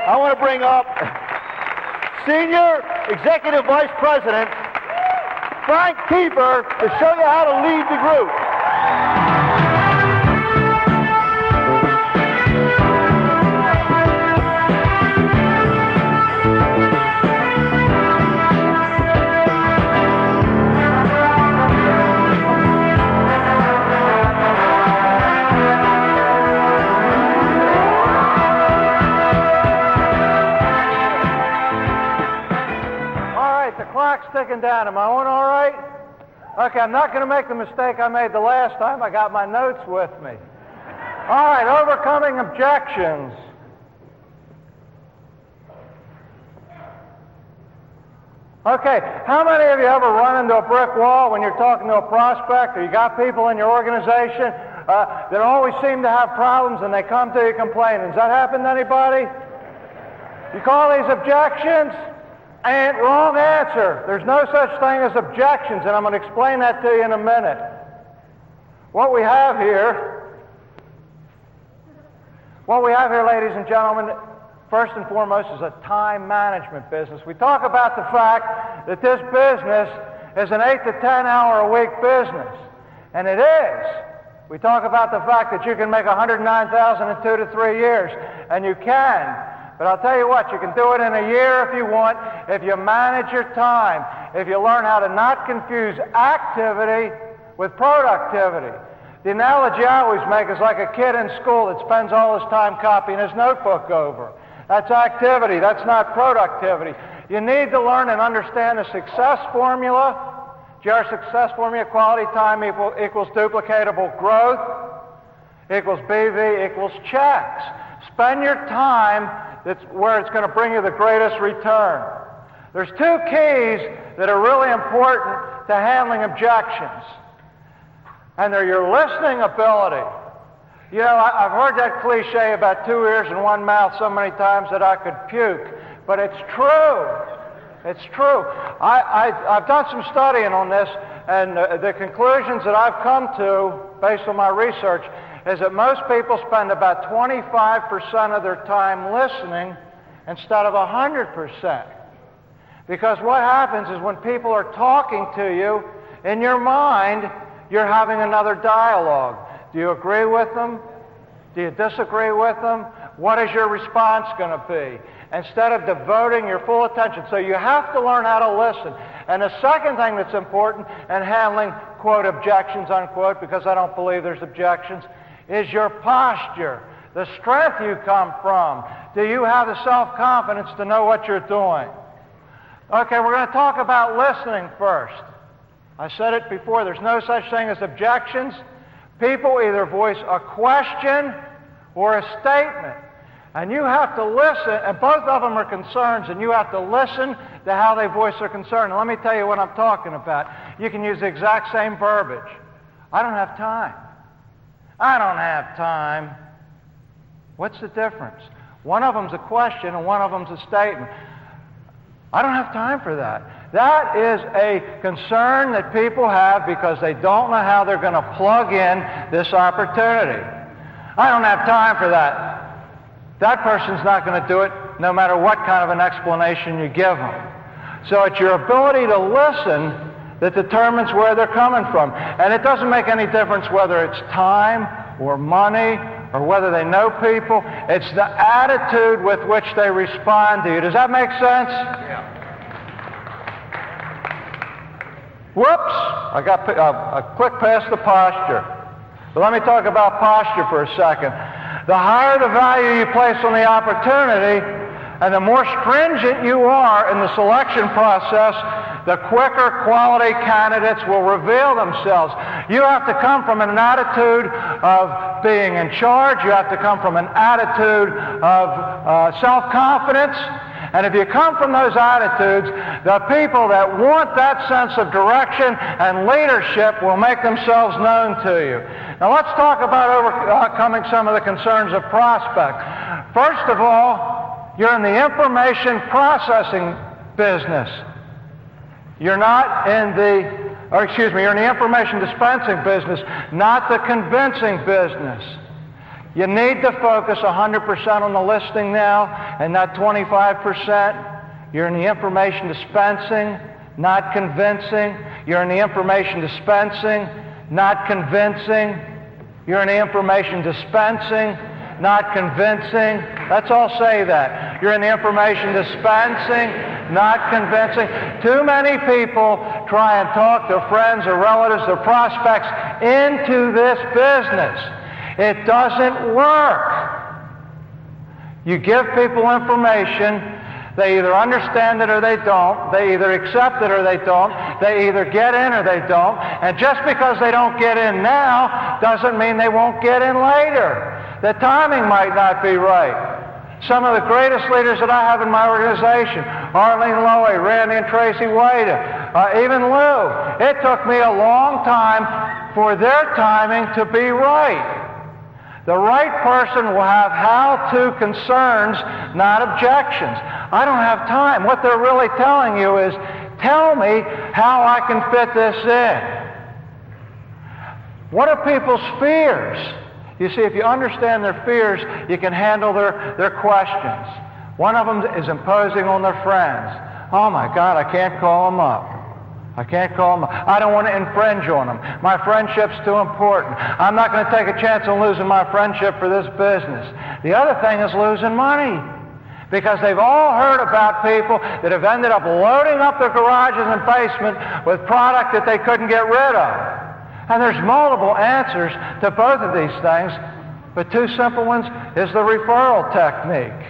I want to bring up Senior Executive Vice President Frank Keefer to show you how to lead the group. Clock's ticking down. Am I on all right? Okay, I'm not going to make the mistake I made the last time. I got my notes with me. All right, overcoming objections. Okay, how many of you ever run into a brick wall when you're talking to a prospect, or you got people in your organization that always seem to have problems and they come to you complaining? Does that happen to anybody? You call these objections? And wrong answer. There's no such thing as objections, and I'm going to explain that to you in a minute. What we have here, ladies and gentlemen, first and foremost is a time management business. We talk about the fact that this business is an 8 to 10 hour a week business, and it is. We talk about the fact that you can make $109,000 in 2 to 3 years, and you can. But I'll tell you what, you can do it in a year if you want, if you manage your time, if you learn how to not confuse activity with productivity. The analogy I always make is like a kid in school that spends all his time copying his notebook over. That's activity, that's not productivity. You need to learn and understand the success formula. Your success formula, quality time equals duplicatable growth, equals BV equals checks. Spend your time that's where it's going to bring you the greatest return. There's 2 keys that are really important to handling objections, and they're your listening ability. You know, I've heard that cliche about 2 ears and 1 mouth so many times that I could puke, but it's true. It's true. I've done some studying on this, and the conclusions that I've come to, based on my research, is that most people spend about 25% of their time listening instead of 100%. Because what happens is when people are talking to you, in your mind, you're having another dialogue. Do you agree with them? Do you disagree with them? What is your response going to be? Instead of devoting your full attention. So you have to learn how to listen. And the second thing that's important in handling, quote, objections, unquote, because I don't believe there's objections, is your posture, the strength you come from. Do you have the self-confidence to know what you're doing? Okay, we're going to talk about listening first. I said it before, there's no such thing as objections. People either voice a question or a statement. And you have to listen, and both of them are concerns, and you have to listen to how they voice their concern. And let me tell you what I'm talking about. You can use the exact same verbiage. I don't have time. I don't have time. What's the difference? One of them's a question and one of them's a statement. I don't have time for that. That is a concern that people have because they don't know how they're going to plug in this opportunity. I don't have time for that. That person's not going to do it no matter what kind of an explanation you give them. So it's your ability to listen that determines where they're coming from. And it doesn't make any difference whether it's time or money or whether they know people. It's the attitude with which they respond to you. Does that make sense? Yeah. Whoops! I clicked past the posture. But let me talk about posture for a second. The higher the value you place on the opportunity, and the more stringent you are in the selection process, the quicker quality candidates will reveal themselves. You have to come from an attitude of being in charge. You have to come from an attitude of self-confidence. And if you come from those attitudes, the people that want that sense of direction and leadership will make themselves known to you. Now let's talk about overcoming some of the concerns of prospect. First of all, you're in the information processing business. You're not in you're in the information dispensing business, not the convincing business. You need to focus 100% on the listing now, and not 25%. You're in the information dispensing, not convincing. You're in the information dispensing, not convincing. You're in the information dispensing, not convincing. Let's all say that. You're in the information dispensing, not convincing. Too many people try and talk their friends or relatives or prospects into this business. It doesn't work. You give people information, they either understand it or they don't. They either accept it or they don't. They either get in or they don't. And just because they don't get in now doesn't mean they won't get in later. The timing might not be right. Some of the greatest leaders that I have in my organization, Arlene Lowy, Randy and Tracy White, even Lou, it took me a long time for their timing to be right. The right person will have how-to concerns, not objections. I don't have time. What they're really telling you is, tell me how I can fit this in. What are people's fears? You see, if you understand their fears, you can handle their questions. One of them is imposing on their friends. Oh my God, I can't call them up. I can't call them up. I don't want to infringe on them. My friendship's too important. I'm not going to take a chance on losing my friendship for this business. The other thing is losing money. Because they've all heard about people that have ended up loading up their garages and basement with product that they couldn't get rid of. And there's multiple answers to both of these things, but two simple ones is the referral technique.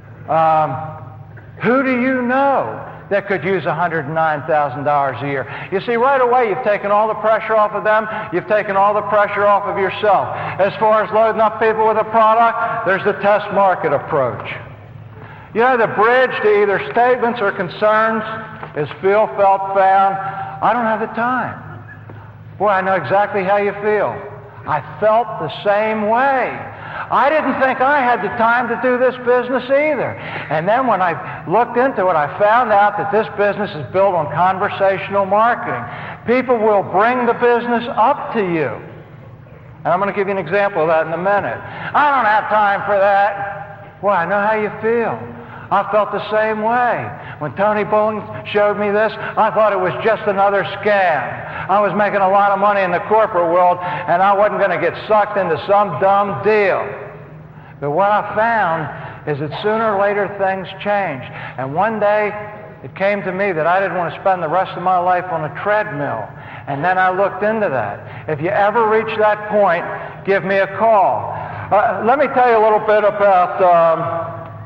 Who do you know that could use $109,000 a year? You see, right away you've taken all the pressure off of them, you've taken all the pressure off of yourself. As far as loading up people with a product, there's the test market approach. You know, the bridge to either statements or concerns is feel, felt, found. I don't have the time. Boy, I know exactly how you feel. I felt the same way. I didn't think I had the time to do this business either. And then when I looked into it, I found out that this business is built on conversational marketing. People will bring the business up to you. And I'm going to give you an example of that in a minute. I don't have time for that. Well, I know how you feel. I felt the same way. When Tony Bowling showed me this, I thought it was just another scam. I was making a lot of money in the corporate world, and I wasn't going to get sucked into some dumb deal. But what I found is that sooner or later things change. And one day, it came to me that I didn't want to spend the rest of my life on a treadmill. And then I looked into that. If you ever reach that point, give me a call. Let me tell you a little bit about...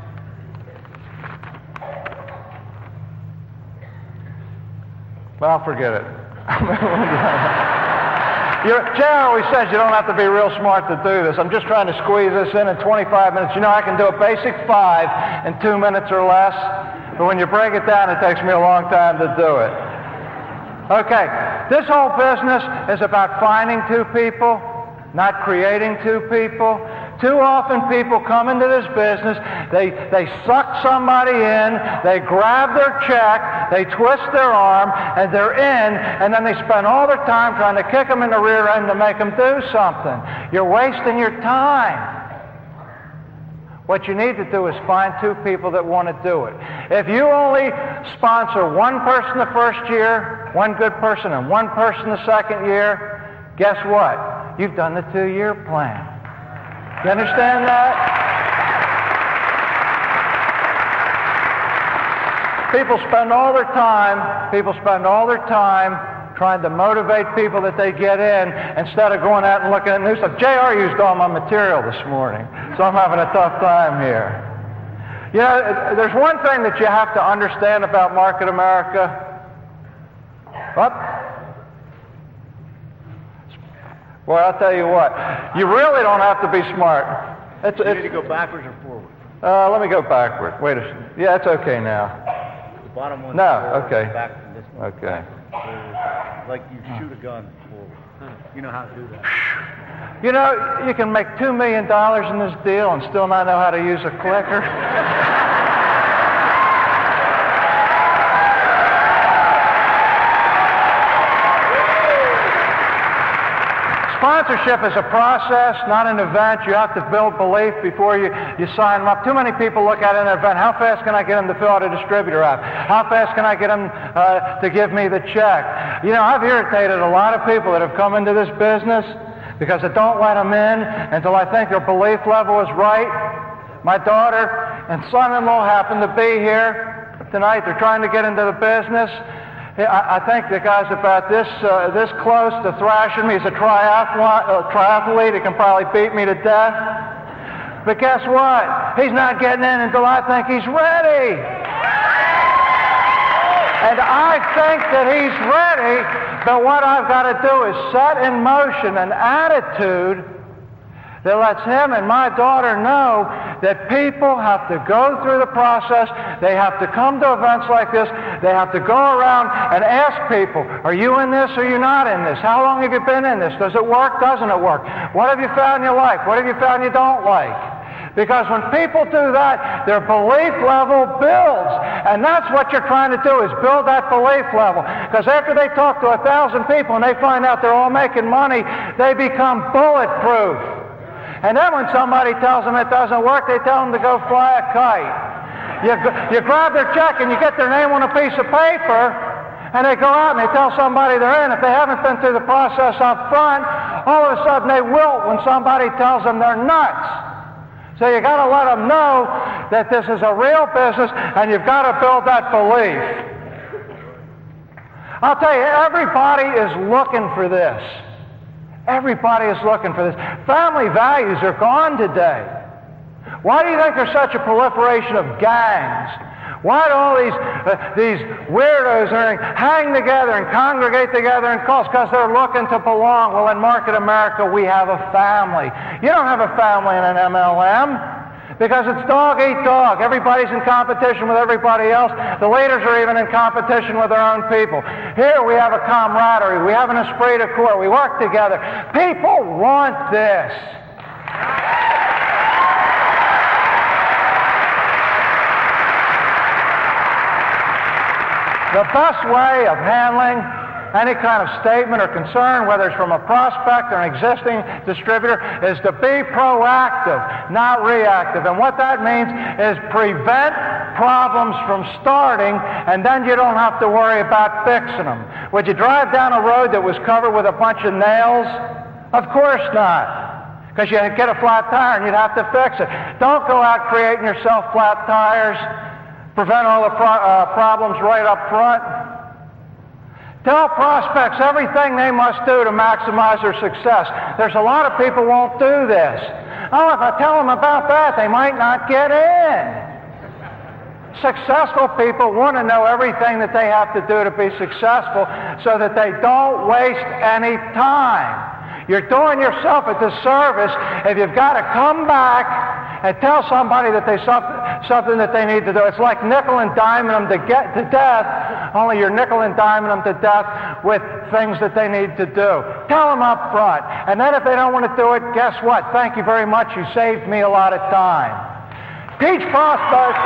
Well, I'll forget it. J.R. always says you don't have to be real smart to do this. I'm just trying to squeeze this in 25 minutes. You know, I can do a basic 5 in 2 minutes or less, but when you break it down, it takes me a long time to do it. Okay, this whole business is about finding two people, not creating two people. Too often people come into this business, they suck somebody in, they grab their check, they twist their arm, and they're in, and then they spend all their time trying to kick them in the rear end to make them do something. You're wasting your time. What you need to do is find two people that want to do it. If you only sponsor one person the first year, one good person, and one person the second year, guess what? You've done the 2-year plan. You understand that? People spend all their time trying to motivate people that they get in instead of going out and looking at new stuff. J.R. used all my material this morning, so I'm having a tough time here. You know, there's one thing that you have to understand about Market America. What? Well, I'll tell you what. You really don't have to be smart. You need to go backwards or forward? Let me go backward. Wait a second. Yeah, it's okay now. The bottom one. No, okay. Back from this one. Okay. Like you shoot a gun forward. You know how to do that. You know, you can make $2 million in this deal and still not know how to use a clicker. Sponsorship is a process, not an event. You have to build belief before you sign them up. Too many people look at an event. How fast can I get them to fill out a distributor app? How fast can I get them to give me the check? You know, I've irritated a lot of people that have come into this business because I don't let them in until I think their belief level is right. My daughter and son-in-law happen to be here tonight. They're trying to get into the business. I think the guy's about this close to thrashing me. He's a triathlete. He can probably beat me to death. But guess what? He's not getting in until I think he's ready. And I think that he's ready, but what I've got to do is set in motion an attitude that lets him and my daughter know that people have to go through the process. They have to come to events like this. They have to go around and ask people, are you in this or are you not in this? How long have you been in this? Does it work? Doesn't it work? What have you found you like? What have you found you don't like? Because when people do that, their belief level builds. And that's what you're trying to do, is build that belief level. Because after they talk to 1,000 people and they find out they're all making money, they become bulletproof. And then when somebody tells them it doesn't work, they tell them to go fly a kite. You grab their check and you get their name on a piece of paper, and they go out and they tell somebody they're in. If they haven't been through the process up front, all of a sudden they wilt when somebody tells them they're nuts. So you got to let them know that this is a real business, and you've got to build that belief. I'll tell you, everybody is looking for this. Everybody is looking for this. Family values are gone today. Why do you think there's such a proliferation of gangs? Why do all these weirdos hang together and congregate together in cults? Because they're looking to belong. Well, in Market America, we have a family. You don't have a family in an MLM because it's dog eat dog. Everybody's in competition with everybody else. The leaders are even in competition with their own people. Here we have a camaraderie. We have an esprit de corps. We work together. People want this. The best way of handling any kind of statement or concern, whether it's from a prospect or an existing distributor, is to be proactive, not reactive. And what that means is prevent problems from starting, and then you don't have to worry about fixing them. Would you drive down a road that was covered with a bunch of nails? Of course not. Because you'd get a flat tire and you'd have to fix it. Don't go out creating yourself flat tires. Prevent all the problems right up front. Tell prospects everything they must do to maximize their success. There's a lot of people who won't do this. Oh, if I tell them about that, they might not get in. Successful people want to know everything that they have to do to be successful so that they don't waste any time. You're doing yourself a disservice if you've got to come back and tell somebody that they something that they need to do. It's like nickel and diming them to get to death, only you're nickel and diming them to death with things that they need to do. Tell them up front. And then if they don't want to do it, guess what? Thank you very much. You saved me a lot of time. Teach prospects.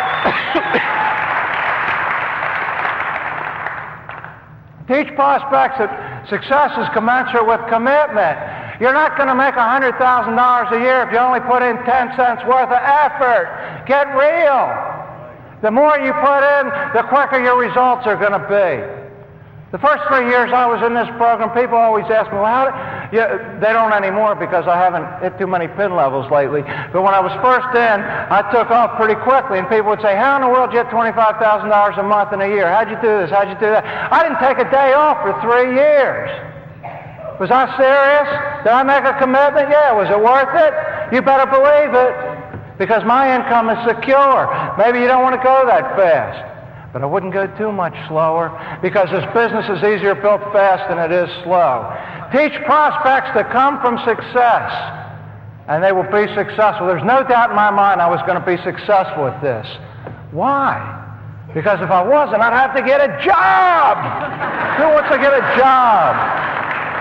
Teach prospects that success is commensurate with commitment. You're not going to make $100,000 a year if you only put in 10 cents worth of effort. Get real. The more you put in, the quicker your results are going to be. The first 3 years I was in this program, people always ask me, well, they don't anymore because I haven't hit too many pin levels lately. But when I was first in, I took off pretty quickly, and people would say, how in the world did you get $25,000 a month in a year? How'd you do this? How'd you do that? I didn't take a day off for 3 years. Was I serious? Did I make a commitment? Yeah. Was it worth it? You better believe it, because my income is secure. Maybe you don't want to go that fast, but I wouldn't go too much slower, because this business is easier built fast than it is slow. Teach prospects to come from success, and they will be successful. There's no doubt in my mind I was going to be successful at this. Why? Because if I wasn't, I'd have to get a job. Who wants to get a job?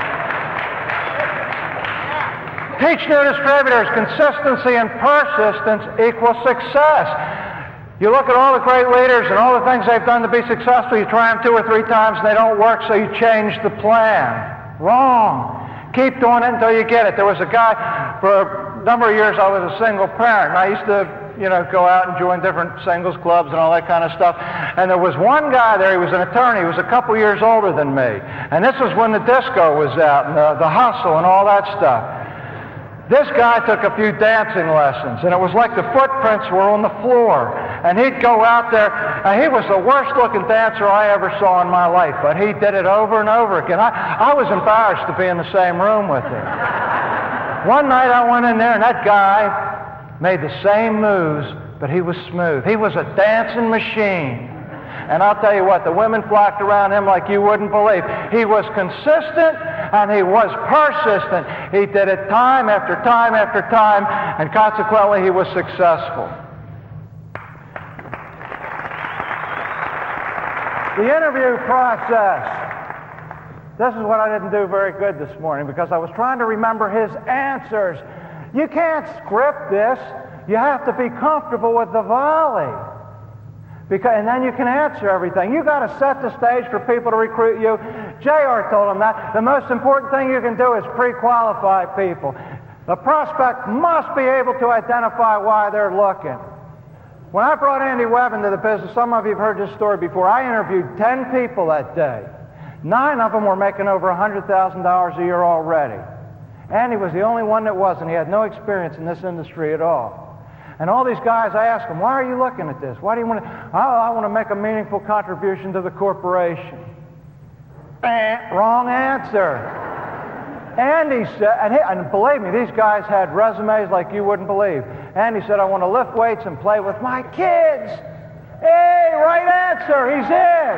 Teach new distributors consistency and persistence equals success. You look at all the great leaders and all the things they've done to be successful. You try them 2 or 3 times and they don't work, so you change the plan. Wrong. keep doing it until you get it. There was a guy, for a number of years I was a single parent, and I used to, go out and join different singles clubs and all that kind of stuff. And there was one guy there, he was an attorney, he was a couple years older than me. And this was when the disco was out, and the hustle and all that stuff. This guy took a few dancing lessons, and it was like the footprints were on the floor. And he'd go out there, and he was the worst looking dancer I ever saw in my life, but he did it over and over again. I was embarrassed to be in the same room with him. One night I went in there, and that guy made the same moves, but he was smooth. He was a dancing machine. And I'll tell you what, the women flocked around him like you wouldn't believe. He was consistent, and he was persistent. He did it time after time after time, and consequently he was successful. The interview process. This is what I didn't do very good this morning because I was trying to remember his answers. You can't script this. You have to be comfortable with the volley. And then you can answer everything. You got to set the stage for people to recruit you. J.R. told him that. The most important thing you can do is pre-qualify people. The prospect must be able to identify why they're looking. When I brought Andy Webb into the business, some of you have heard this story before, I interviewed 10 people that day. 9 of them were making over $100,000 a year already. Andy was the only one that wasn't. He had no experience in this industry at all. And all these guys, I asked them, why are you looking at this? Why do you want to? Oh, I want to make a meaningful contribution to the corporation. Wrong answer. Andy said, and believe me, these guys had resumes like you wouldn't believe. Andy said, I want to lift weights and play with my kids. Hey, right answer, he's in.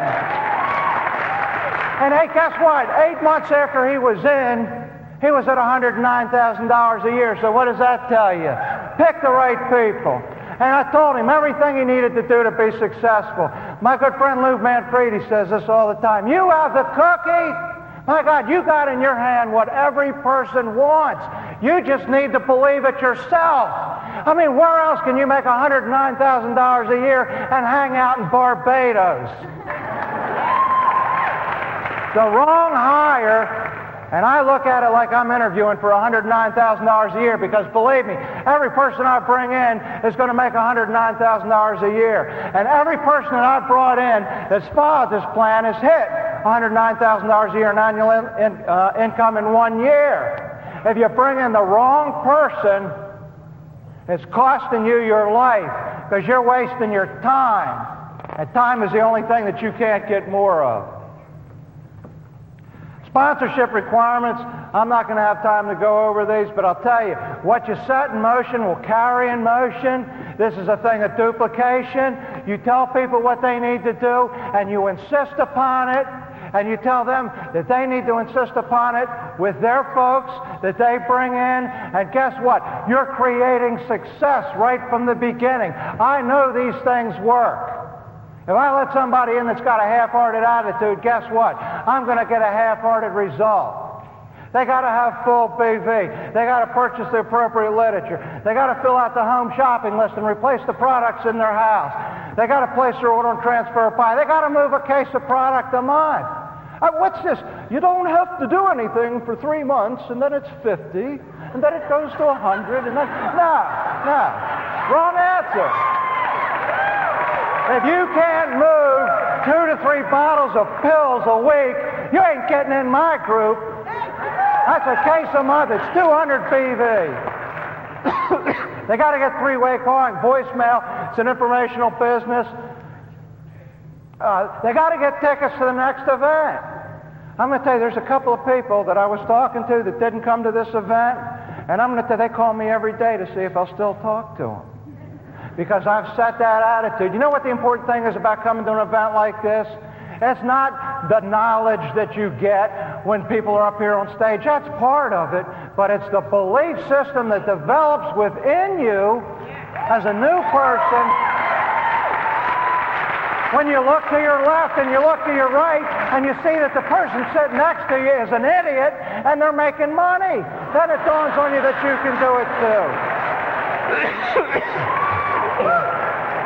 And hey, guess what? 8 months after he was in, he was at $109,000 a year. So what does that tell you? Pick the right people. And I told him everything he needed to do to be successful. My good friend Lou Manfredi says this all the time. You have the cookie. My God, you got in your hand what every person wants. You just need to believe it yourself. I mean, where else can you make $109,000 a year and hang out in Barbados? The wrong hire. And I look at it like I'm interviewing for $109,000 a year because, believe me, every person I bring in is going to make $109,000 a year. And every person that I've brought in that's followed this plan has hit $109,000 a year in annual income in 1 year. If you bring in the wrong person, it's costing you your life because you're wasting your time. And time is the only thing that you can't get more of. Sponsorship requirements, I'm not going to have time to go over these, but I'll tell you, what you set in motion will carry in motion. This is a thing of duplication. You tell people what they need to do, and you insist upon it, and you tell them that they need to insist upon it with their folks that they bring in, and guess what? You're creating success right from the beginning. I know these things work. If I let somebody in that's got a half-hearted attitude, guess what? I'm going to get a half-hearted result. They got to have full BV. They got to purchase the appropriate literature. They got to fill out the home shopping list and replace the products in their house. They got to place their order and transfer a pie. They got to move a case of product a month. What's this? You don't have to do anything for 3 months, and then it's 50, and then it goes to 100, and then... No. Wrong answer. If you can't move 2 to 3 bottles of pills a week, you ain't getting in my group. That's a case a month. It's 200 BV. They got to get 3-way calling, voicemail. It's an informational business. They got to get tickets to the next event. I'm going to tell you, there's a couple of people that I was talking to that didn't come to this event, and I'm going to tell you, they call me every day to see if I'll still talk to them. Because I've set that attitude. You know what the important thing is about coming to an event like this? It's not the knowledge that you get when people are up here on stage. That's part of it. But it's the belief system that develops within you as a new person. When you look to your left and you look to your right and you see that the person sitting next to you is an idiot and they're making money, then it dawns on you that you can do it too.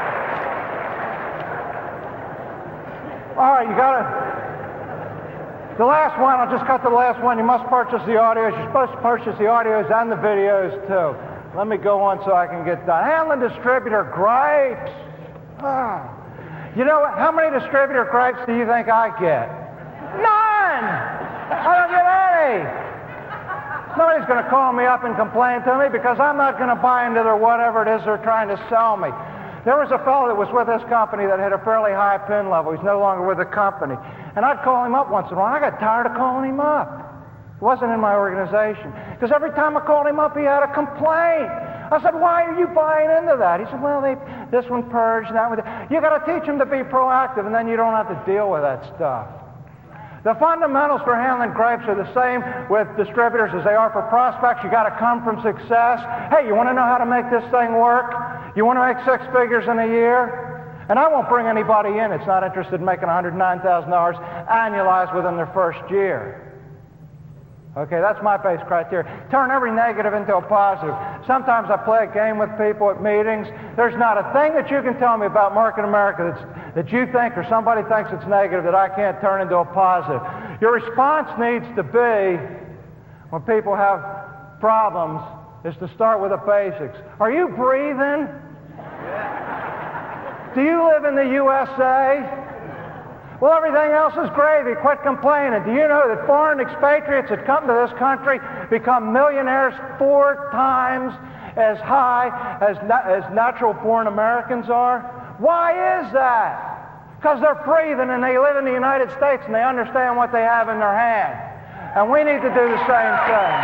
All right, you got The last one, I'll just cut to the last one. You must purchase the audios. You're supposed to purchase the audios and the videos, too. Let me go on so I can get done. Hanlon Distributor gripes. You know what? How many distributor gripes do you think I get? None! I don't get any! Nobody's going to call me up and complain to me because I'm not going to buy into their whatever it is they're trying to sell me. There was a fellow that was with this company that had a fairly high pin level. He's no longer with the company. And I'd call him up once in a while. I got tired of calling him up. It wasn't in my organization. Because every time I called him up, he had a complaint. I said, why are you buying into that? He said, well, this one purged and that one. You got to teach them to be proactive, and then you don't have to deal with that stuff. The fundamentals for handling gripes are the same with distributors as they are for prospects. You got to come from success. Hey, you want to know how to make this thing work? You want to make 6 figures in a year? And I won't bring anybody in that's not interested in making $109,000 annualized within their first year. Okay, that's my base criteria. Turn every negative into a positive. Sometimes I play a game with people at meetings. There's not a thing that you can tell me about Market America that you think or somebody thinks it's negative that I can't turn into a positive. Your response needs to be, when people have problems, is to start with the basics. Are you breathing? Do you live in the USA? Well, everything else is gravy. Quit complaining. Do you know that foreign expatriates that come to this country become millionaires 4 times as high as natural-born Americans are? Why is that? Because they're breathing and they live in the United States and they understand what they have in their hand. And we need to do the same thing.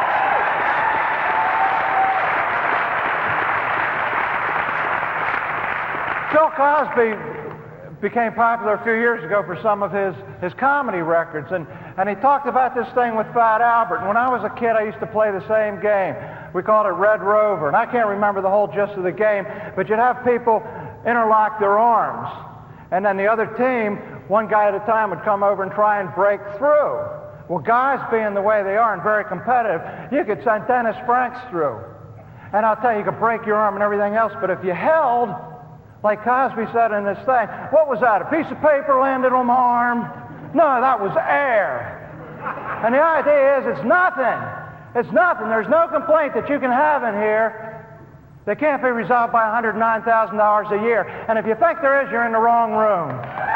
Bill Cosby became popular a few years ago for some of his comedy records, and he talked about this thing with Fat Albert. And when I was a kid, I used to play the same game. We called it Red Rover, and I can't remember the whole gist of the game, but you'd have people interlock their arms, and then the other team, one guy at a time, would come over and try and break through. Well, guys being the way they are and very competitive, you could send Dennis Franks through. And I'll tell you, you could break your arm and everything else, but if you held, like Cosby said in this thing, what was that? A piece of paper landed on my arm? No, that was air. And the idea is it's nothing. It's nothing. There's no complaint that you can have in here that can't be resolved by $109,000 a year. And if you think there is, you're in the wrong room.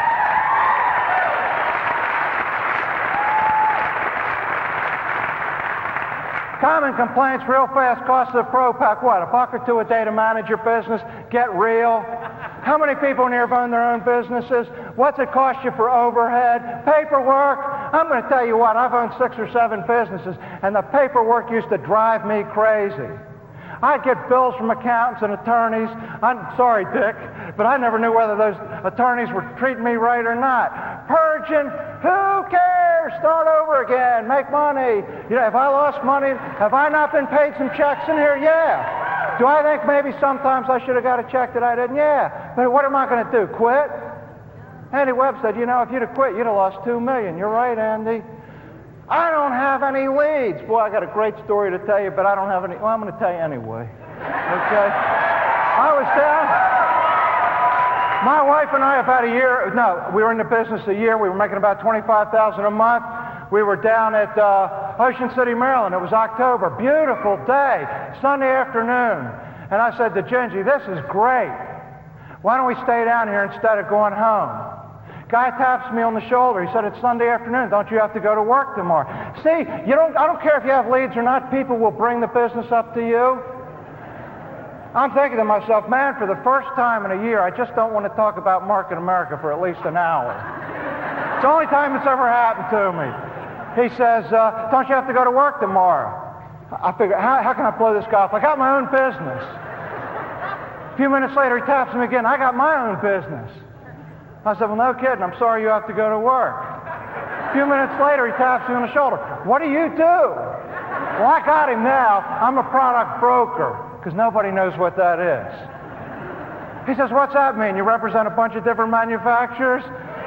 Common complaints real fast. Cost of the Pro Pack, what? $1 or $2 a day to manage your business? Get real. How many people in here have owned their own businesses? What's it cost you for overhead? Paperwork? I'm going to tell you what, I've owned 6 or 7 businesses, and the paperwork used to drive me crazy. I'd get bills from accountants and attorneys. I'm sorry, Dick, but I never knew whether those attorneys were treating me right or not. Purging? Who cares? Start over again. Make money. You know, if I lost money, have I not been paid some checks in here? Yeah. Do I think maybe sometimes I should have got a check that I didn't? Yeah. But what am I going to do? Quit? Andy Webb said, you know, if you'd have quit, you'd have lost $2 million. You're right, Andy. I don't have any leads. Boy, I got a great story to tell you, but I don't have any. Well, I'm going to tell you anyway. Okay? I was down. My wife and I, about a year, no, we were in the business a year. We were making about $25,000 a month. We were down at Ocean City, Maryland. It was October. Beautiful day, Sunday afternoon. And I said to Gingy, this is great. Why don't we stay down here instead of going home? Guy taps me on the shoulder. He said, it's Sunday afternoon. Don't you have to go to work tomorrow? See, I don't care if you have leads or not. People will bring the business up to you. I'm thinking to myself, man, for the first time in a year, I just don't want to talk about Market America for at least an hour. It's the only time it's ever happened to me. He says, don't you have to go to work tomorrow? I figure, how can I blow this guy off? I got my own business. A few minutes later, he taps me again. I got my own business. I said, well, no kidding. I'm sorry you have to go to work. A few minutes later, he taps me on the shoulder. What do you do? Well, I got him now. I'm a product broker, because nobody knows what that is. He says, what's that mean? You represent a bunch of different manufacturers?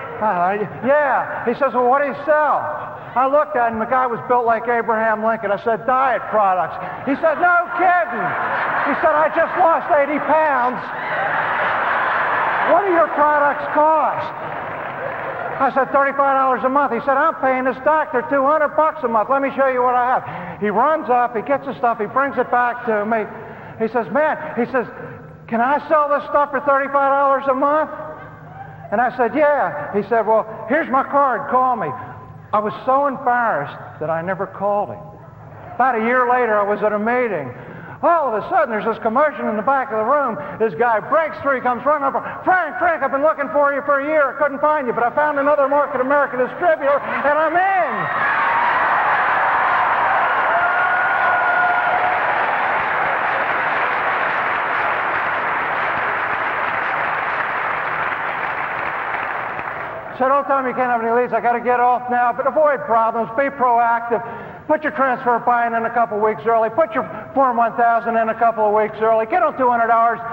Yeah. He says, well, what do you sell? I looked at him. The guy was built like Abraham Lincoln. I said, diet products. He said, no kidding. He said, I just lost 80 pounds. What do your products cost? I said, $35 a month. He said, I'm paying this doctor $200 a month. Let me show you what I have. He runs up, he gets the stuff, he brings it back to me. He says, man, he says, can I sell this stuff for $35 a month? And I said, yeah. He said, well, here's my card, call me. I was so embarrassed that I never called him. About a year later, I was at a meeting. All of a sudden, there's this commotion in the back of the room. This guy breaks through, he comes running over. Frank, I've been looking for you for a year. I couldn't find you, but I found another Market America distributor, and I'm in. So don't tell me you can't have any leads. I got to get off now, but avoid problems. Be proactive. Put your transfer buy-in in a couple weeks early. Put your Form 1000 in a couple of weeks early. Get on $200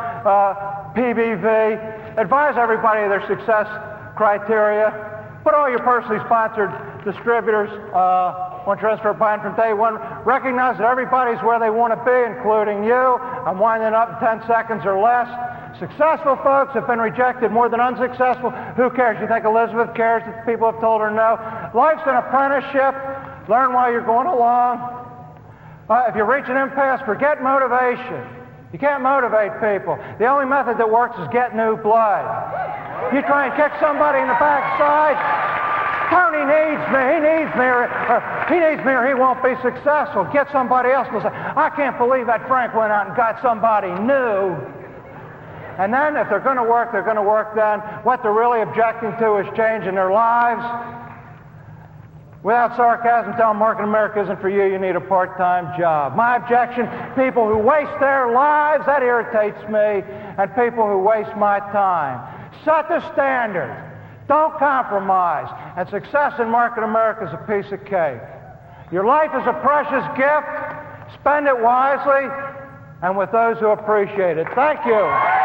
PBV. Advise everybody of their success criteria. Put all your personally sponsored distributors on transfer buy-in from day one. Recognize that everybody's where they want to be, including you. I'm winding up in 10 seconds or less. Successful folks have been rejected more than unsuccessful. Who cares? You think Elizabeth cares that people have told her no? Life's an apprenticeship. Learn while you're going along. If you reach an impasse, forget motivation. You can't motivate people. The only method that works is get new blood. You try and kick somebody in the backside, Tony needs me, he needs me, or he won't be successful. Get somebody else and say, I can't believe that Frank went out and got somebody new. And then if they're going to work, they're going to work then. What they're really objecting to is change in their lives. Without sarcasm, tell them Market America isn't for you. You need a part-time job. My objection, people who waste their lives, that irritates me, and people who waste my time. Set the standard. Don't compromise. And success in Market America is a piece of cake. Your life is a precious gift. Spend it wisely and with those who appreciate it. Thank you.